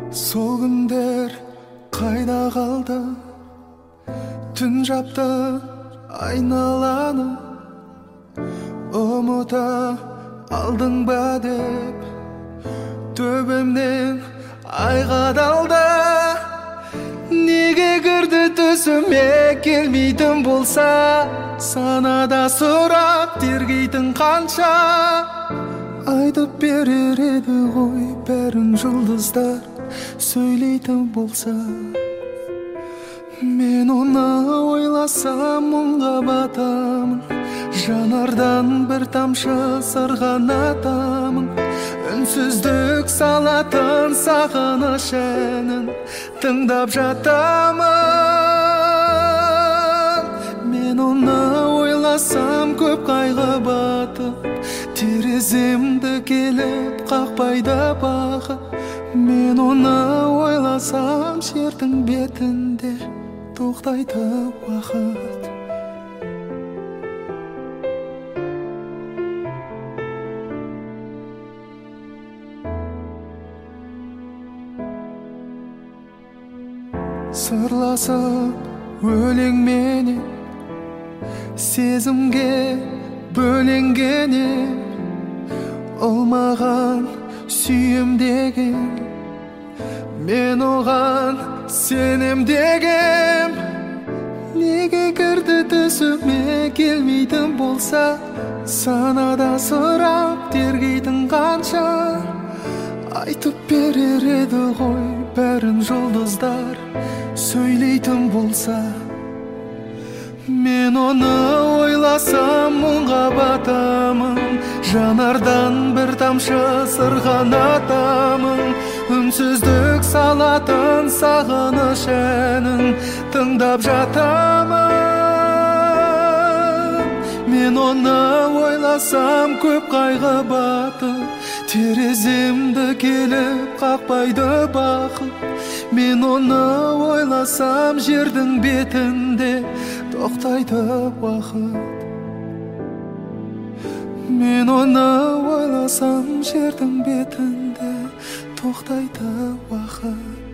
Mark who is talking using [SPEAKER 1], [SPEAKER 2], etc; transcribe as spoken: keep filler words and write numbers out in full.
[SPEAKER 1] Сол күндер қайда қалды? Түн жапты айналаны, ұмыта алдың ба деп төбемнен ай қадалды. Неге кірді түсіме келмейтін болса, санада сұрақ тергейтін қанша? Айтып берер еді ғой бәрін жұлдыздар сөйлейтін болса. Мен оны ойласам мұңға батамын, жанардан бір тамшы сырғанатамын. Үнсіздік салатын сағыныш әнін тыңдап жатамын. Мен оны ойласам көп қайғы батып, тереземді келіп қақпайды бақыт. Мен оны ойласам жердің бетінде тоқтайды уақыт. Сырласып өлеңменен сезімге бөленгенем, ол маған сүйем деген, мен оған сенем дегем. Неге кірді түсіме келмейтін болса, санада сұрап тергейтін қанша? Айтып берер еді ғой бәрін жұлдыздар сөйлейтін болса. Мен оны ойласам мұңға батамын, жанардан бір тамшы сырғанатамын. Үнсіздік салатын сағыныш әнін тыңдап жатамын. Мен оны ойласам көп қайғы батып, тереземді келіп қақпайды бақыт. Мен оны ойласам жердің бетінде тоқтайды уақыт. Мен оны ойласам жердің бетінде тоқтайды уақыт.